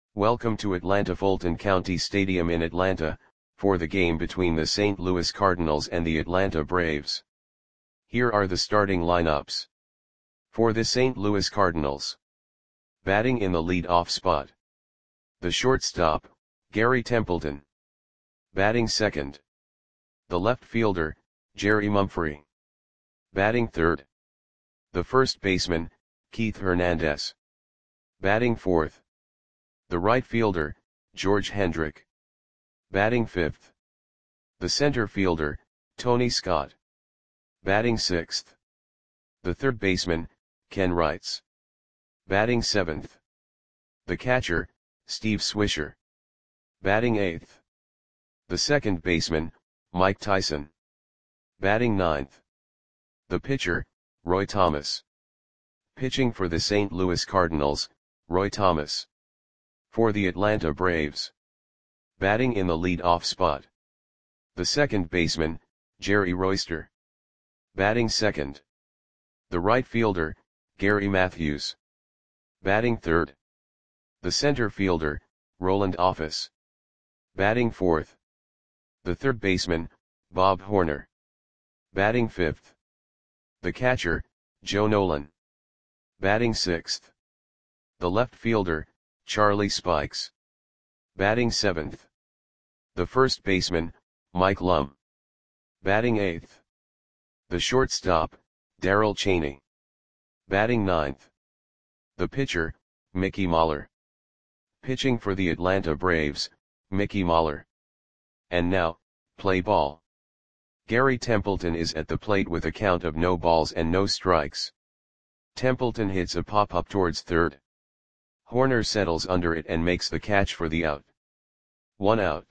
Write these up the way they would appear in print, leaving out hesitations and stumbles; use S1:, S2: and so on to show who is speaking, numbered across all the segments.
S1: Welcome to Atlanta Fulton County Stadium in Atlanta, for the game between the St. Louis Cardinals and the Atlanta Braves. Here are the starting lineups. For the St. Louis Cardinals. Batting in the lead-off spot. The shortstop, Gary Templeton. Batting second. The left fielder, Jerry Mumphrey. Batting third. The first baseman, Keith Hernandez. Batting fourth. The right fielder, George Hendrick. Batting fifth. The center fielder, Tony Scott. Batting sixth. The third baseman, Ken Wrights. Batting seventh. The catcher, Steve Swisher. Batting eighth. The second baseman, Mike Tyson. Batting ninth. The pitcher, Roy Thomas. Pitching for the St. Louis Cardinals, Roy Thomas. For the Atlanta Braves. Batting in the lead-off spot. The second baseman, Jerry Royster. Batting second. The right fielder, Gary Matthews. Batting third. The center fielder, Roland Office. Batting fourth. The third baseman, Bob Horner. Batting fifth. The catcher, Joe Nolan. Batting sixth. The left fielder, Charlie Spikes. Batting seventh. The first baseman, Mike Lum. Batting eighth. The shortstop, Darrell Chaney. Batting ninth. The pitcher, Mickey Mahler. Pitching for the Atlanta Braves, Mickey Mahler. And now, play ball. Gary Templeton is at the plate with a count of no balls and no strikes. Templeton hits a pop-up towards third. Horner settles under it and makes the catch for the out. 1 out.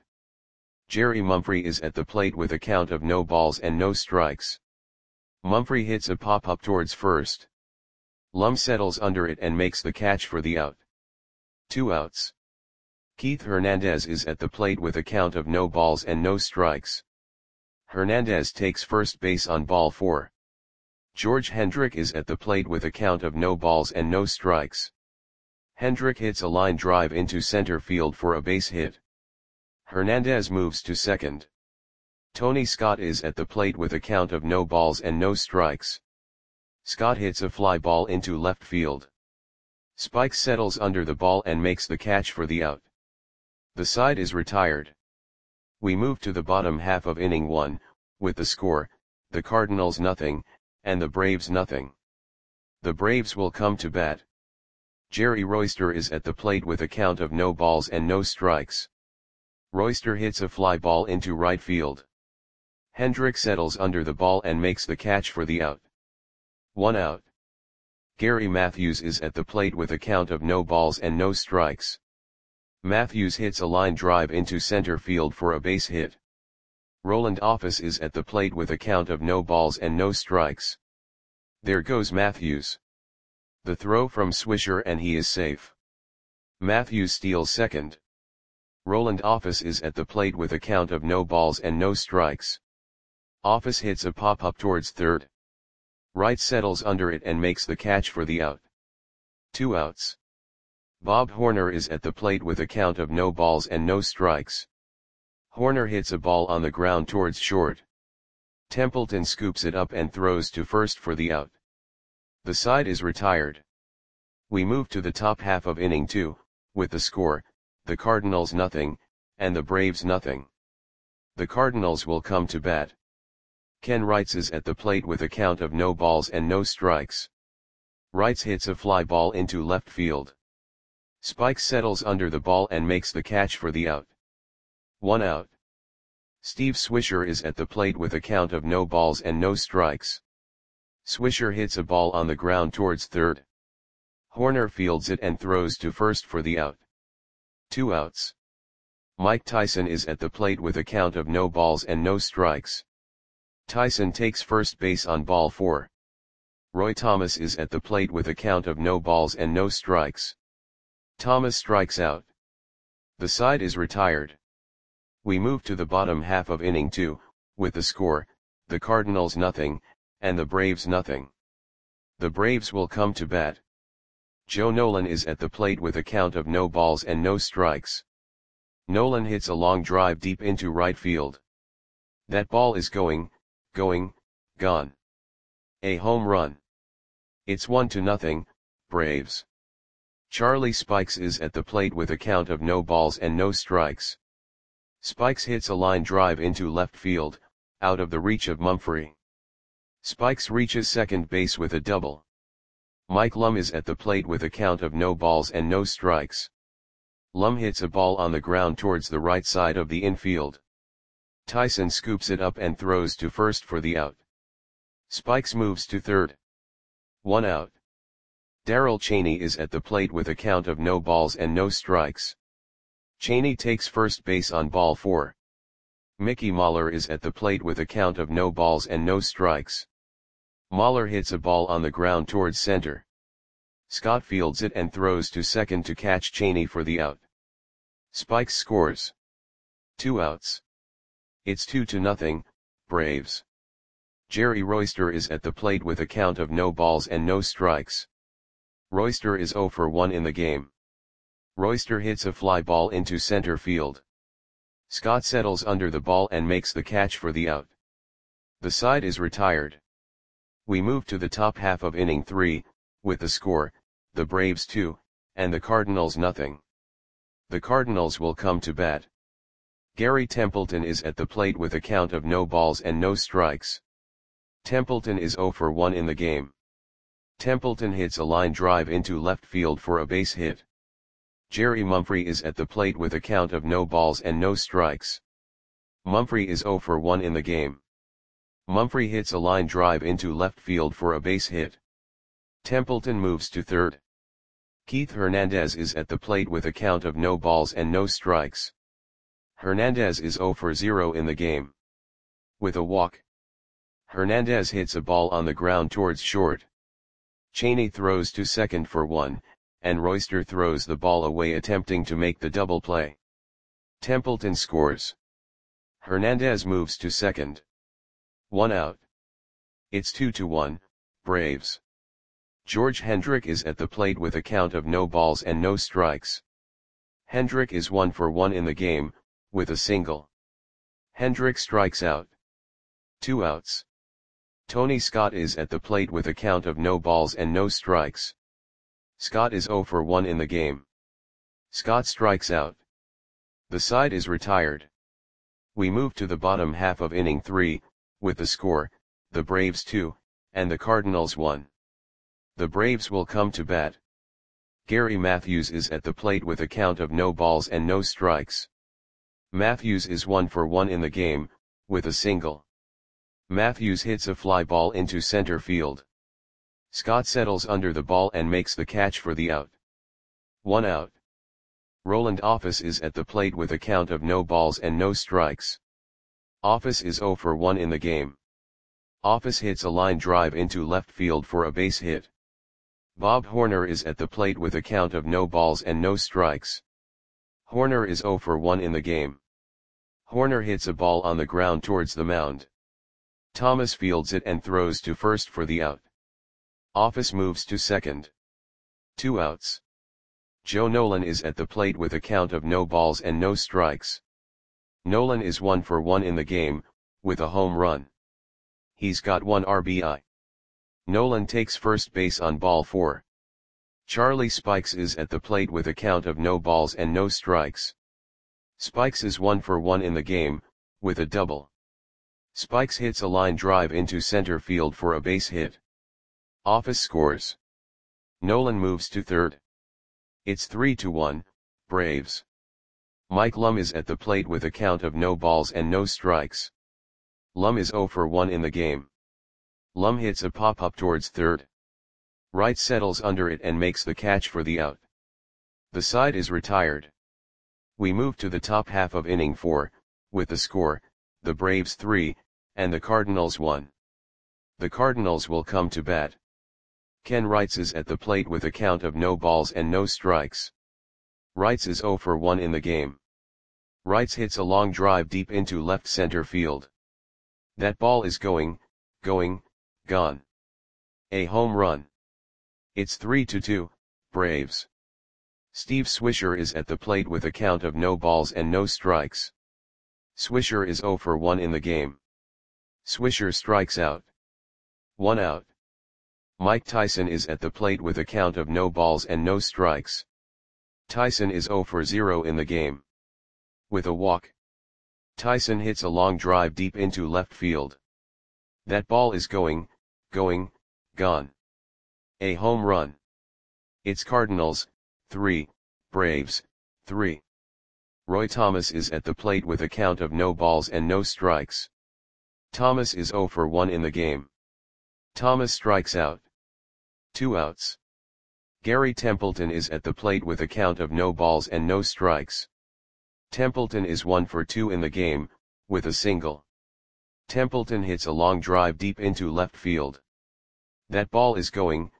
S1: Jerry Mumphrey is at the plate with a count of no balls and no strikes. Mumphrey hits a pop-up towards first. Lum settles under it and makes the catch for the out. 2 outs. Keith Hernandez is at the plate with a count of no balls and no strikes. Hernandez takes first base on ball 4. George Hendrick is at the plate with a count of no balls and no strikes. Hendrick hits a line drive into center field for a base hit. Hernandez moves to second. Tony Scott is at the plate with a count of no balls and no strikes. Scott hits a fly ball into left field. Spike settles under the ball and makes the catch for the out. The side is retired. We move to the bottom half of inning 1, with the score, the Cardinals nothing, and the Braves nothing. The Braves will come to bat. Jerry Royster is at the plate with a count of no balls and no strikes. Royster hits a fly ball into right field. Hendrick settles under the ball and makes the catch for the out. 1 out. Gary Matthews is at the plate with a count of no balls and no strikes. Matthews hits a line drive into center field for a base hit. Roland Office is at the plate with a count of no balls and no strikes. There goes Matthews. The throw from Swisher and he is safe. Matthews steals second. Roland Office is at the plate with a count of no balls and no strikes. Office hits a pop-up towards third. Wright settles under it and makes the catch for the out. 2 outs. Bob Horner is at the plate with a count of no balls and no strikes. Horner hits a ball on the ground towards short. Templeton scoops it up and throws to first for the out. The side is retired. We move to the top half of inning 2, with the score, the Cardinals nothing, and the Braves nothing. The Cardinals will come to bat. Ken Wrights is at the plate with a count of no balls and no strikes. Wrights hits a fly ball into left field. Spike settles under the ball and makes the catch for the out. 1 out. Steve Swisher is at the plate with a count of no balls and no strikes. Swisher hits a ball on the ground towards third. Horner fields it and throws to first for the out. 2 outs. Mike Tyson is at the plate with a count of no balls and no strikes. Tyson takes first base on ball 4. Roy Thomas is at the plate with a count of no balls and no strikes. Thomas strikes out. The side is retired. We move to the bottom half of inning 2, with the score, the Cardinals nothing, and the Braves nothing. The Braves will come to bat. Joe Nolan is at the plate with a count of no balls and no strikes. Nolan hits a long drive deep into right field. That ball is going, gone. A home run. It's 1-0, Braves. Charlie Spikes is at the plate with a count of no balls and no strikes. Spikes hits a line drive into left field, out of the reach of Mumphrey. Spikes reaches second base with a double. Mike Lum is at the plate with a count of no balls and no strikes. Lum hits a ball on the ground towards the right side of the infield. Tyson scoops it up and throws to first for the out. Spikes moves to third. 1 out. Darrell Chaney is at the plate with a count of no balls and no strikes. Chaney takes first base on ball 4. Mickey Mahler is at the plate with a count of no balls and no strikes. Mahler hits a ball on the ground towards center. Scott fields it and throws to second to catch Chaney for the out. Spikes scores. 2 outs. It's 2-0, Braves. Jerry Royster is at the plate with a count of no balls and no strikes. Royster is 0 for 1 in the game. Royster hits a fly ball into center field. Scott settles under the ball and makes the catch for the out. The side is retired. We move to the top half of inning 3, with the score, the Braves 2, and the Cardinals nothing. The Cardinals will come to bat. Gary Templeton is at the plate with a count of no balls and no strikes. Templeton is 0 for 1 in the game. Templeton hits a line drive into left field for a base hit. Jerry Mumphrey is at the plate with a count of no balls and no strikes. Mumphrey is 0 for 1 in the game. Mumphrey hits a line drive into left field for a base hit. Templeton moves to third. Keith Hernandez is at the plate with a count of no balls and no strikes. Hernandez is 0 for 0 in the game. With a walk, Hernandez hits a ball on the ground towards short. Chaney throws to second for 1, and Royster throws the ball away attempting to make the double play. Templeton scores. Hernandez moves to second. 1 out. It's 2-1, Braves. George Hendrick is at the plate with a count of no balls and no strikes. Hendrick is 1 for 1 in the game, with a single. Hendrick strikes out. 2 outs. Tony Scott is at the plate with a count of no balls and no strikes. Scott is 0 for 1 in the game. Scott strikes out. The side is retired. We move to the bottom half of inning 3, with the score, the Braves 2, and the Cardinals 1. The Braves will come to bat. Gary Matthews is at the plate with a count of no balls and no strikes. Matthews is 1 for 1 in the game, with a single. Matthews hits a fly ball into center field. Scott settles under the ball and makes the catch for the out. 1 out. Roland Office is at the plate with a count of no balls and no strikes. Office is 0 for 1 in the game. Office hits a line drive into left field for a base hit. Bob Horner is at the plate with a count of no balls and no strikes. Horner is 0 for 1 in the game. Horner hits a ball on the ground towards the mound. Thomas fields it and throws to first for the out. Office moves to second. 2 outs. Joe Nolan is at the plate with a count of no balls and no strikes. Nolan is 1 for 1 in the game, with a home run. He's got 1 RBI. Nolan takes first base on ball 4. Charlie Spikes is at the plate with a count of no balls and no strikes. Spikes is 1 for 1 in the game, with a double. Spikes hits a line drive into center field for a base hit. Office scores. Nolan moves to third. It's 3-1, Braves. Mike Lum is at the plate with a count of no balls and no strikes. Lum is 0 for 1 in the game. Lum hits a pop-up towards third. Wright settles under it and makes the catch for the out. The side is retired. We move to the top half of inning 4, with the score, the Braves 3, and the Cardinals 1. The Cardinals will come to bat. Ken Wrights is at the plate with a count of no balls and no strikes. Wrights is 0 for 1 in the game. Wrights hits a long drive deep into left center field. That ball is going, gone. A home run. It's 3-2, Braves. Steve Swisher is at the plate with a count of no balls and no strikes. Swisher is 0 for 1 in the game. Swisher strikes out. 1 out. Mike Tyson is at the plate with a count of no balls and no strikes. Tyson is 0 for 0 in the game. With a walk. Tyson hits a long drive deep into left field. That ball is going, gone. A home run. It's Cardinals, 3, Braves, 3. Roy Thomas is at the plate with a count of no balls and no strikes. Thomas is 0 for 1 in the game. Thomas strikes out. 2 outs. Gary Templeton is at the plate with a count of no balls and no strikes. Templeton is 1 for 2 in the game, with a single. Templeton hits a long drive deep into left field. That ball is going,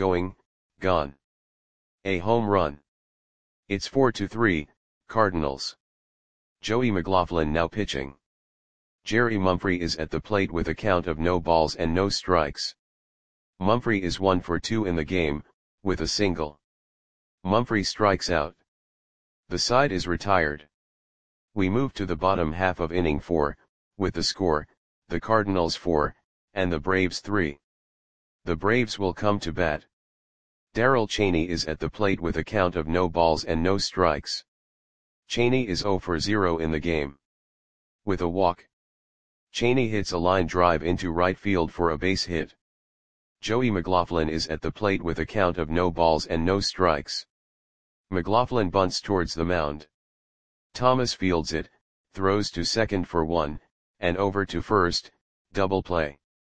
S1: gone. A home run. It's 4-3, Cardinals. Joey McLaughlin now pitching. Jerry Mumphrey is at the plate with a count of no balls and no strikes. Mumphrey is 1 for 2 in the game, with a single. Mumphrey strikes out. The side is retired. We move to the bottom half of inning 4, with the score, the Cardinals 4, and the Braves 3. The Braves will come to bat. Darrell Chaney is at the plate with a count of no balls and no strikes. Chaney is 0 for 0 in the game. With a walk. Chaney hits a line drive into right field for a base hit. Joey McLaughlin is at the plate with a count of no balls and no strikes. McLaughlin bunts towards the mound. Thomas fields it, throws to second for 1, and over to first, double play.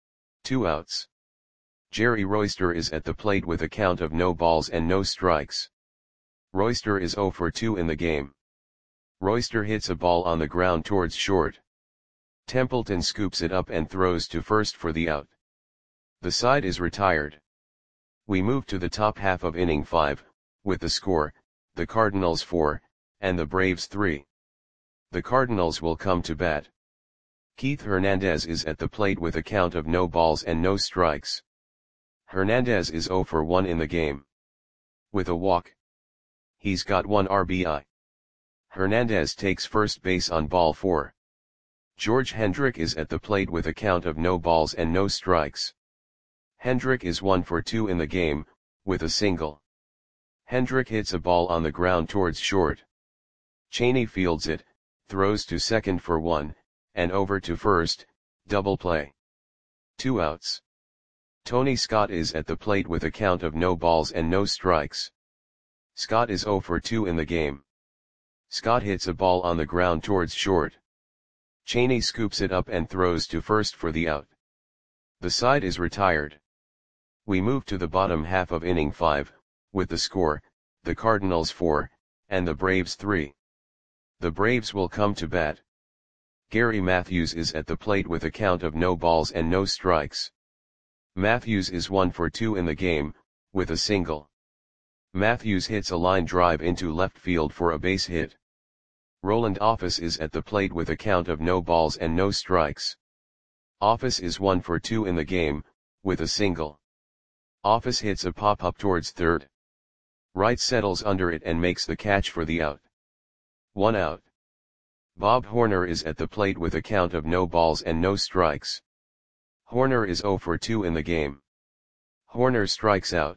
S1: 2 outs. Jerry Royster is at the plate with a count of no balls and no strikes. Royster is 0 for 2 in the game. Royster hits a ball on the ground towards short. Templeton scoops it up and throws to first for the out. The side is retired. We move to the top half of inning 5, with the score, the Cardinals 4, and the Braves 3. The Cardinals will come to bat. Keith Hernandez is at the plate with a count of no balls and no strikes. Hernandez is 0 for 1 in the game. With a walk. He's got 1 RBI. Hernandez takes first base on ball 4. George Hendrick is at the plate with a count of no balls and no strikes. Hendrick is 1 for 2 in the game, with a single. Hendrick hits a ball on the ground towards short. Chaney fields it, throws to second for 1, and over to first, double play. 2 outs. Tony Scott is at the plate with a count of no balls and no strikes. Scott is 0 for 2 in the game. Scott hits a ball on the ground towards short. Chaney scoops it up and throws to first for the out. The side is retired. We move to the bottom half of inning 5, with the score, the Cardinals 4, and the Braves 3. The Braves will come to bat. Gary Matthews is at the plate with a count of no balls and no strikes. Matthews is 1 for 2 in the game, with a single. Matthews hits a line drive into left field for a base hit. Roland Office is at the plate with a count of no balls and no strikes. Office is 1 for 2 in the game, with a single. Office hits a pop-up towards third. Wright settles under it and makes the catch for the out. 1 out. Bob Horner is at the plate with a count of no balls and no strikes. Horner is 0 for 2 in the game. Horner strikes out.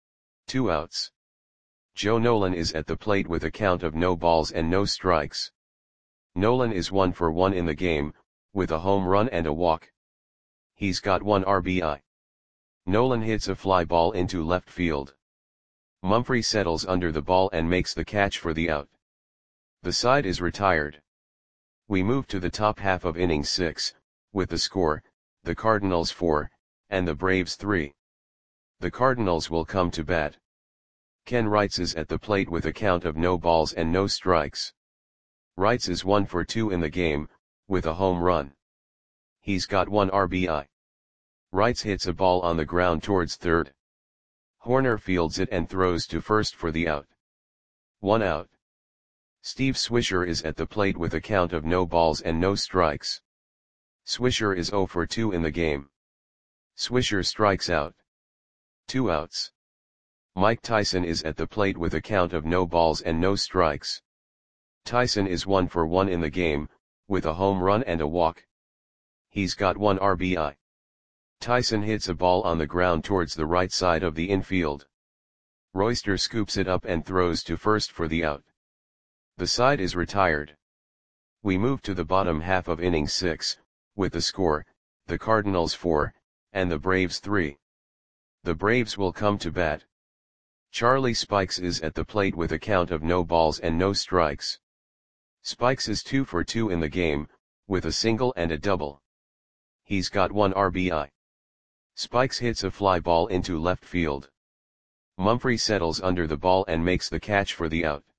S1: 2 outs. Joe Nolan is at the plate with a count of no balls and no strikes. Nolan is 1 for 1 in the game, with a home run and a walk. He's got 1 RBI. Nolan hits a fly ball into left field. Mumphrey settles under the ball and makes the catch for the out. The side is retired. We move to the top half of inning 6, with the score, the Cardinals 4, and the Braves 3. The Cardinals will come to bat. Ken Wrights is at the plate with a count of no balls and no strikes. Wrights is 1 for 2 in the game, with a home run. He's got 1 RBI. Wrights hits a ball on the ground towards third. Horner fields it and throws to first for the out. 1 out. Steve Swisher is at the plate with a count of no balls and no strikes. Swisher is 0 for 2 in the game. Swisher strikes out. 2 outs. Mike Tyson is at the plate with a count of no balls and no strikes. Tyson is 1 for 1 in the game, with a home run and a walk. He's got 1 RBI. Tyson hits a ball on the ground towards the right side of the infield. Royster scoops it up and throws to first for the out. The side is retired. We move to the bottom half of inning 6, with the score, the Cardinals 4, and the Braves 3. The Braves will come to bat. Charlie Spikes is at the plate with a count of no balls and no strikes. Spikes is 2 for 2 in the game, with a single and a double. He's got 1 RBI. Spikes hits a fly ball into left field. Mumphrey settles under the ball and makes the catch for the out.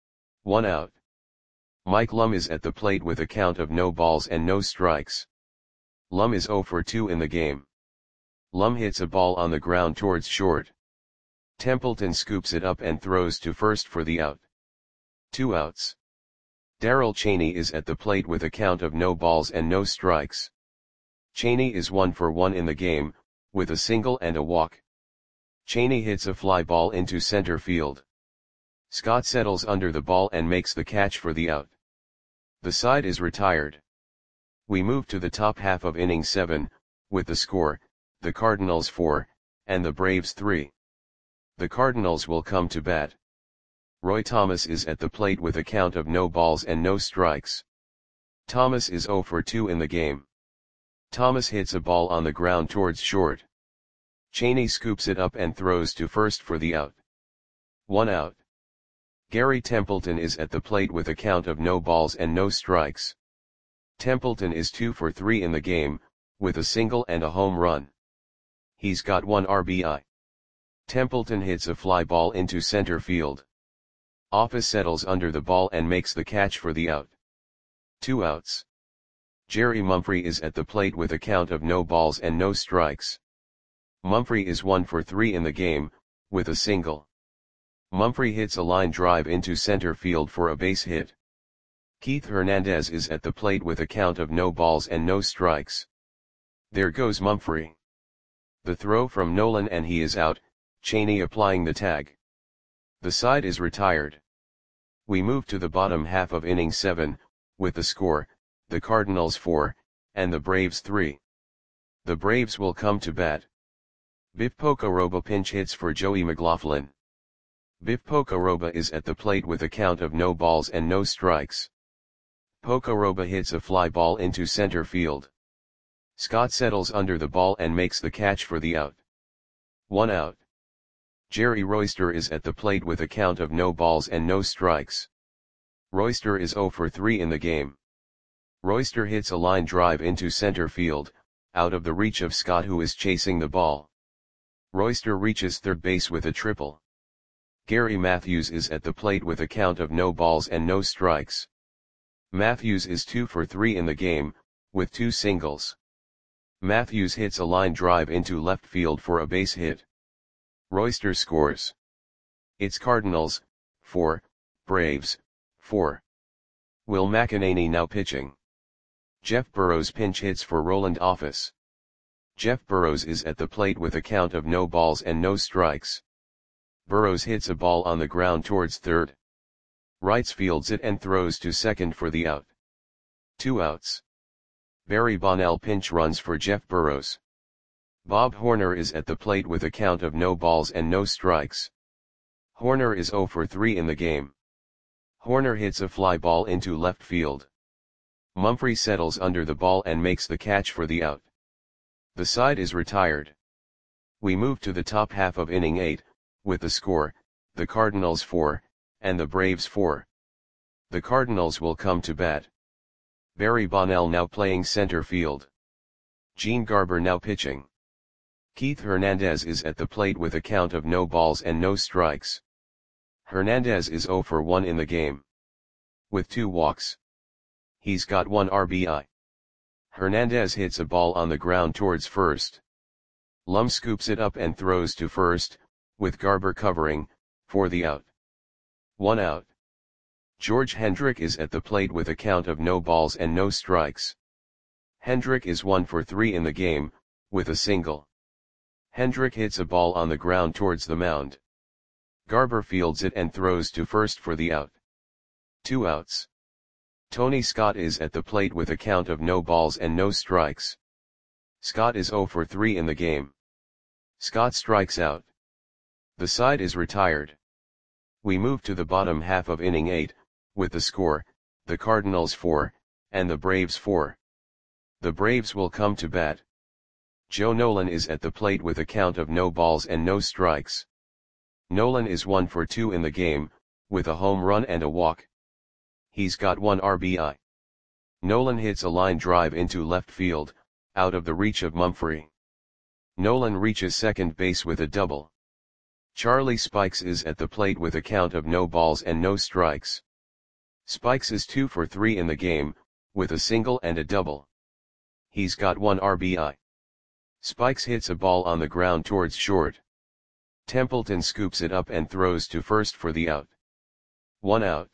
S1: 1 out. Mike Lum is at the plate with a count of no balls and no strikes. Lum is 0 for 2 in the game. Lum hits a ball on the ground towards short. Templeton scoops it up and throws to first for the out. 2 outs. Darrell Chaney is at the plate with a count of no balls and no strikes. Chaney is 1 for 1 in the game, with a single and a walk. Chaney hits a fly ball into center field. Scott settles under the ball and makes the catch for the out. The side is retired. We move to the top half of inning 7, with the score, the Cardinals 4, and the Braves 3. The Cardinals will come to bat. Roy Thomas is at the plate with a count of no balls and no strikes. Thomas is 0 for 2 in the game. Thomas hits a ball on the ground towards short. Chaney scoops it up and throws to first for the out. 1 out. Gary Templeton is at the plate with a count of no balls and no strikes. Templeton is 2 for 3 in the game, with a single and a home run. He's got 1 RBI. Templeton hits a fly ball into center field. Office settles under the ball and makes the catch for the out. 2 outs. Jerry Mumphrey is at the plate with a count of no balls and no strikes. Mumphrey is 1 for 3 in the game, with a single. Mumphrey hits a line drive into center field for a base hit. Keith Hernandez is at the plate with a count of no balls and no strikes. There goes Mumphrey. The throw from Nolan and he is out, Chaney applying the tag. The side is retired. We move to the bottom half of inning 7, with the score, the Cardinals 4, and the Braves 3. The Braves will come to bat. Biff Pocoroba pinch hits for Joey McLaughlin. Biff Pocoroba is at the plate with a count of no balls and no strikes. Pocoroba hits a fly ball into center field. Scott settles under the ball and makes the catch for the out. 1 out. Jerry Royster is at the plate with a count of no balls and no strikes. Royster is 0 for 3 in the game. Royster hits a line drive into center field, out of the reach of Scott who is chasing the ball. Royster reaches third base with a triple. Gary Matthews is at the plate with a count of no balls and no strikes. Matthews is 2 for 3 in the game, with 2 singles. Matthews hits a line drive into left field for a base hit. Royster scores. It's Cardinals, 4, Braves, 4. Will McEnany now pitching. Jeff Burrows pinch hits for Roland Office. Jeff Burrows is at the plate with a count of no balls and no strikes. Burrows hits a ball on the ground towards third. Wrights fields it and throws to second for the out. 2 outs. Barry Bonnell pinch runs for Jeff Burrows. Bob Horner is at the plate with a count of no balls and no strikes. Horner is 0 for 3 in the game. Horner hits a fly ball into left field. Mumphrey settles under the ball and makes the catch for the out. The side is retired. We move to the top half of inning 8, with the score, the Cardinals 4, and the Braves 4. The Cardinals will come to bat. Barry Bonnell now playing center field. Gene Garber now pitching. Keith Hernandez is at the plate with a count of no balls and no strikes. Hernandez is 0 for 1 in the game. With 2 walks. He's got 1 RBI. Hernandez hits a ball on the ground towards first. Lum scoops it up and throws to first, with Garber covering, for the out. 1 out. George Hendrick is at the plate with a count of no balls and no strikes. Hendrick is 1 for 3 in the game, with a single. Hendrick hits a ball on the ground towards the mound. Garber fields it and throws to first for the out. 2 outs. Tony Scott is at the plate with a count of no balls and no strikes. Scott is 0 for 3 in the game. Scott strikes out. The side is retired. We move to the bottom half of inning 8, with the score, the Cardinals 4, and the Braves 4. The Braves will come to bat. Joe Nolan is at the plate with a count of no balls and no strikes. Nolan is 1 for 2 in the game, with a home run and a walk. He's got 1 RBI. Nolan hits a line drive into left field, out of the reach of Mumphrey. Nolan reaches second base with a double. Charlie Spikes is at the plate with a count of no balls and no strikes. Spikes is 2 for 3 in the game, with a single and a double. He's got 1 RBI. Spikes hits a ball on the ground towards short. Templeton scoops it up and throws to first for the out. 1 out.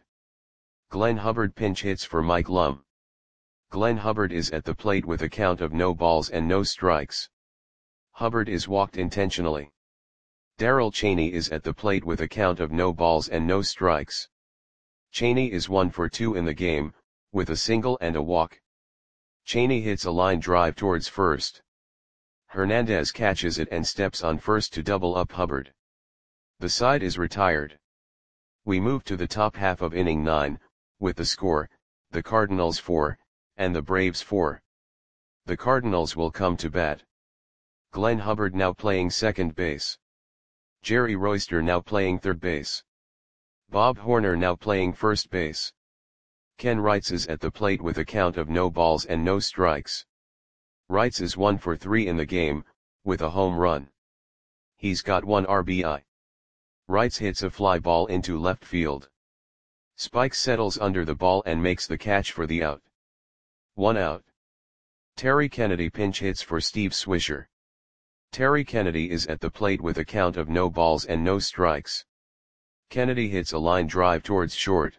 S1: Glenn Hubbard pinch hits for Mike Lum. Glenn Hubbard is at the plate with a count of no balls and no strikes. Hubbard is walked intentionally. Darrell Chaney is at the plate with a count of no balls and no strikes. Chaney is 1 for 2 in the game, with a single and a walk. Chaney hits a line drive towards first. Hernandez catches it and steps on first to double up Hubbard. The side is retired. We move to the top half of inning 9, with the score, the Cardinals 4, and the Braves 4. The Cardinals will come to bat. Glenn Hubbard now playing second base. Jerry Royster now playing third base. Bob Horner now playing first base. Ken Wrights is at the plate with a count of no balls and no strikes. Wrights is 1 for 3 in the game, with a home run. He's got 1 RBI. Wrights hits a fly ball into left field. Spikes settles under the ball and makes the catch for the out. 1 out. Terry Kennedy pinch hits for Steve Swisher. Terry Kennedy is at the plate with a count of no balls and no strikes. Kennedy hits a line drive towards short.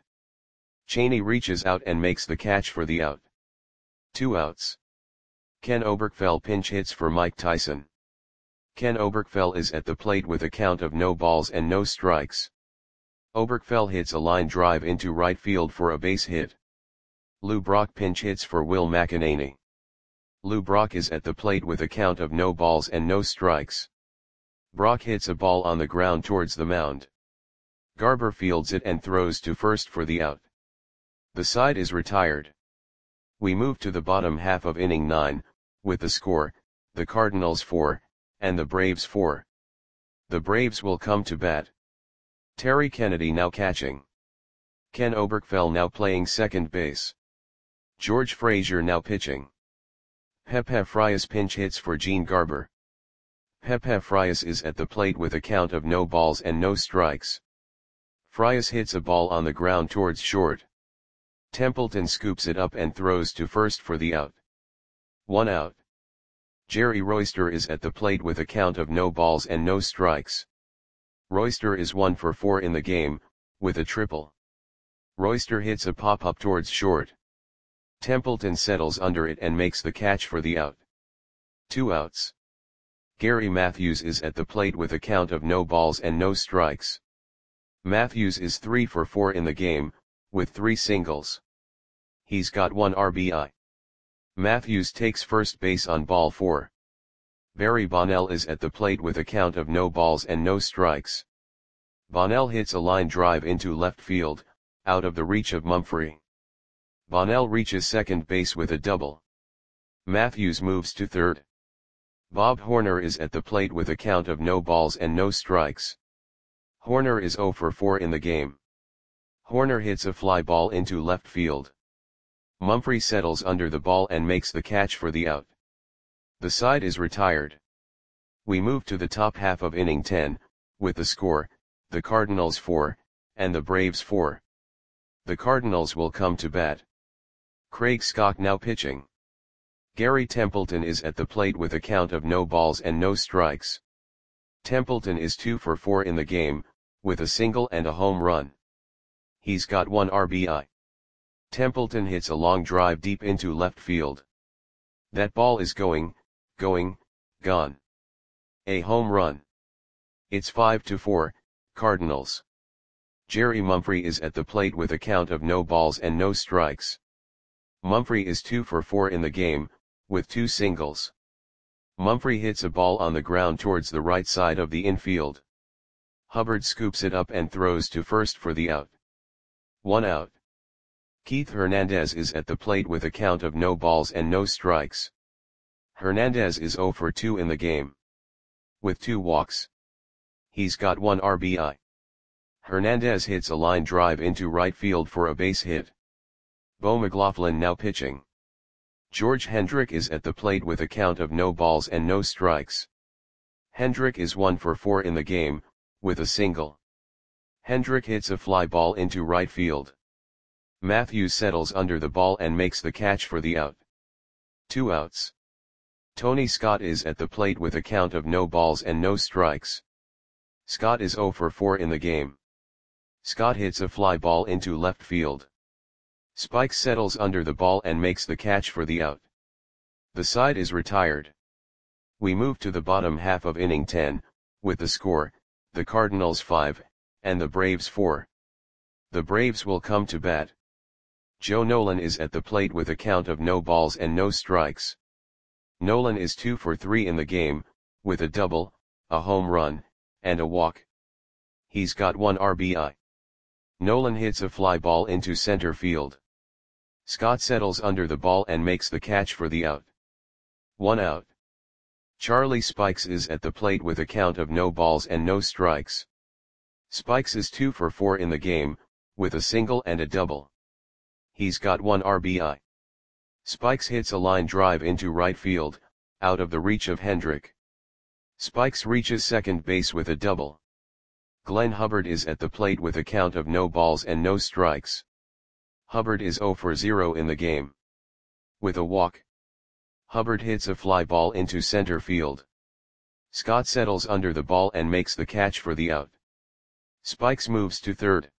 S1: Chaney reaches out and makes the catch for the out. 2 outs. Ken Oberkfell pinch hits for Mike Tyson. Ken Oberkfell is at the plate with a count of no balls and no strikes. Oberkfell hits a line drive into right field for a base hit. Lou Brock pinch hits for Will McEnany. Lou Brock is at the plate with a count of no balls and no strikes. Brock hits a ball on the ground towards the mound. Garber fields it and throws to first for the out. The side is retired. We move to the bottom half of inning 9, with the score, the Cardinals 4, and the Braves 4. The Braves will come to bat. Terry Kennedy now catching. Ken Oberkfell now playing second base. George Frazier now pitching. Pepe Frias pinch hits for Gene Garber. Pepe Frias is at the plate with a count of no balls and no strikes. Frias hits a ball on the ground towards short. Templeton scoops it up and throws to first for the out. 1 out. Jerry Royster is at the plate with a count of no balls and no strikes. Royster is 1 for 4 in the game, with a triple. Royster hits a pop-up towards short. Templeton settles under it and makes the catch for the out. 2 outs. Gary Matthews is at the plate with a count of no balls and no strikes. Matthews is 3 for 4 in the game, with 3 singles. He's got 1 RBI. Matthews takes first base on ball 4. Barry Bonnell is at the plate with a count of no balls and no strikes. Bonnell hits a line drive into left field, out of the reach of Mumphrey. Bonnell reaches second base with a double. Matthews moves to third. Bob Horner is at the plate with a count of no balls and no strikes. Horner is 0 for 4 in the game. Horner hits a fly ball into left field. Mumphrey settles under the ball and makes the catch for the out. The side is retired. We move to the top half of inning 10, with the score, the Cardinals 4, and the Braves 4. The Cardinals will come to bat. Craig Scott now pitching. Gary Templeton is at the plate with a count of no balls and no strikes. Templeton is 2 for 4 in the game, with a single and a home run. He's got 1 RBI. Templeton hits a long drive deep into left field. That ball is gone. A home run. It's 5-4, Cardinals. Jerry Mumphrey is at the plate with a count of no balls and no strikes. Mumphrey is 2 for 4 in the game, with 2 singles. Mumphrey hits a ball on the ground towards the right side of the infield. Hubbard scoops it up and throws to first for the out. 1 out. Keith Hernandez is at the plate with a count of no balls and no strikes. Hernandez is 0 for 2 in the game, with 2 walks. He's got 1 RBI. Hernandez hits a line drive into right field for a base hit. Bo McLaughlin now pitching. George Hendrick is at the plate with a count of no balls and no strikes. Hendrick is 1 for 4 in the game, with a single. Hendrick hits a fly ball into right field. Matthews settles under the ball and makes the catch for the out. 2 outs. Tony Scott is at the plate with a count of no balls and no strikes. Scott is 0 for 4 in the game. Scott hits a fly ball into left field. Spikes settles under the ball and makes the catch for the out. The side is retired. We move to the bottom half of inning 10, with the score, the Cardinals 5, and the Braves 4. The Braves will come to bat. Joe Nolan is at the plate with a count of no balls and no strikes. Nolan is 2 for 3 in the game, with a double, a home run, and a walk. He's got 1 RBI. Nolan hits a fly ball into center field. Scott settles under the ball and makes the catch for the out. 1 out. Charlie Spikes is at the plate with a count of no balls and no strikes. Spikes is 2 for 4 in the game, with a single and a double. He's got 1 RBI. Spikes hits a line drive into right field, out of the reach of Hendrick. Spikes reaches second base with a double. Glenn Hubbard is at the plate with a count of no balls and no strikes. Hubbard is 0 for 0 in the game, with a walk. Hubbard hits a fly ball into center field. Scott settles under the ball and makes the catch for the out. Spikes moves to third.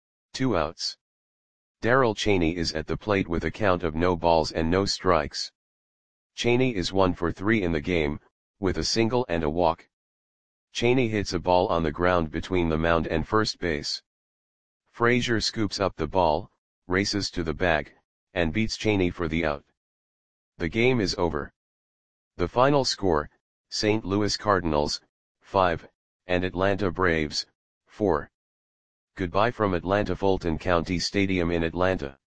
S1: 2 outs. Darrell Chaney is at the plate with a count of no balls and no strikes. Chaney is 1 for 3 in the game, with a single and a walk. Chaney hits a ball on the ground between the mound and first base. Frazier scoops up the ball, races to the bag, and beats Chaney for the out. The game is over. The final score, St. Louis Cardinals, 5, and Atlanta Braves, 4. Goodbye from Atlanta Fulton County Stadium in Atlanta.